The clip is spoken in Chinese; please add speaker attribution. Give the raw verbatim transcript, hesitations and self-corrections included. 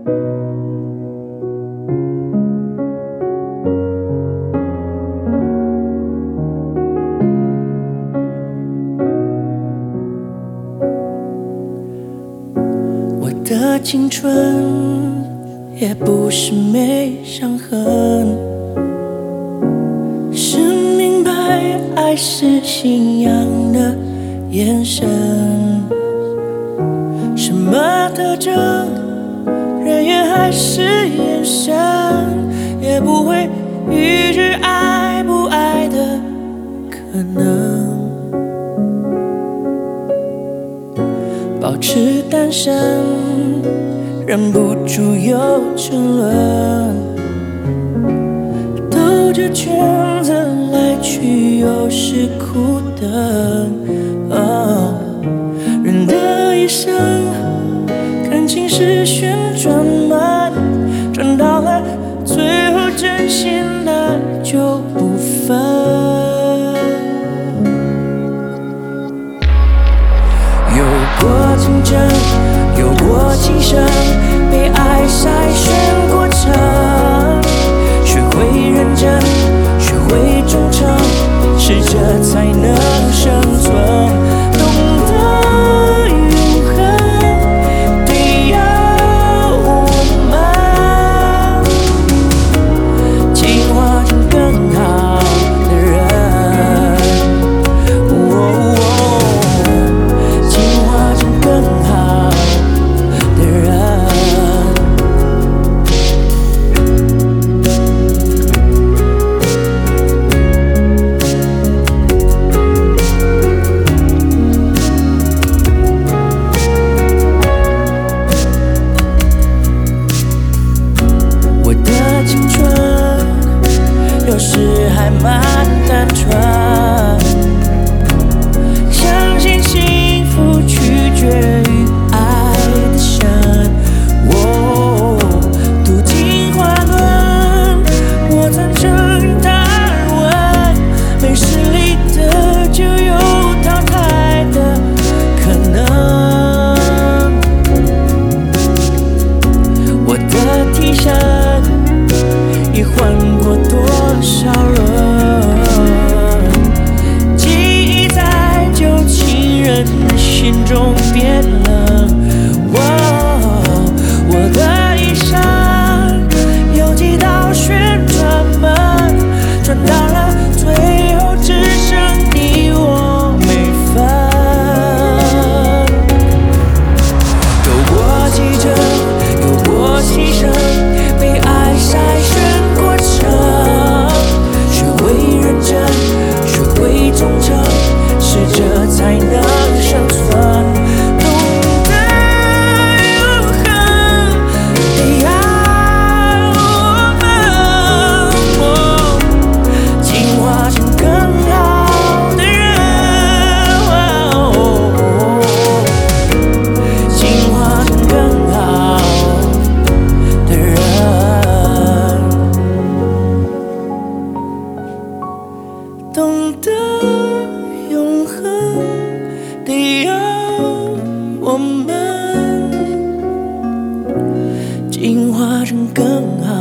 Speaker 1: 我的青春也不是没伤痕，是明白爱是信仰的眼神。什么特征，人缘还是眼神，也不会预知爱不爱的可能。保持单身，忍不住有沉沦，兜着圈子来去又是苦等。哦，人的一生，感情是旋转门，转到了最后真心的就不分。有过竞争，有过今生，被爱筛选过程，学会认真，学会忠诚，适者才能生存。懂得永恒，得要我们进化成更好的人，哦哦，进化成更好的人。我的青春有时还蛮单纯，相信幸福取决于爱的深。哦，读进化论，我赞成达尔文，没实力的就有淘汰的可能。我的替身已换过多少人？记忆在旧情人心中变冷。哦，我的一生有几道旋转门，转到了最后只剩你我没分。有过继承，有过牺牲，被爱筛选过程，学会认真，学会忠诚，适者才能生存。懂得永恒，得要我们哦进化成更好的人，哦，进化成更好的人。懂得永恒，得要我们进化成更好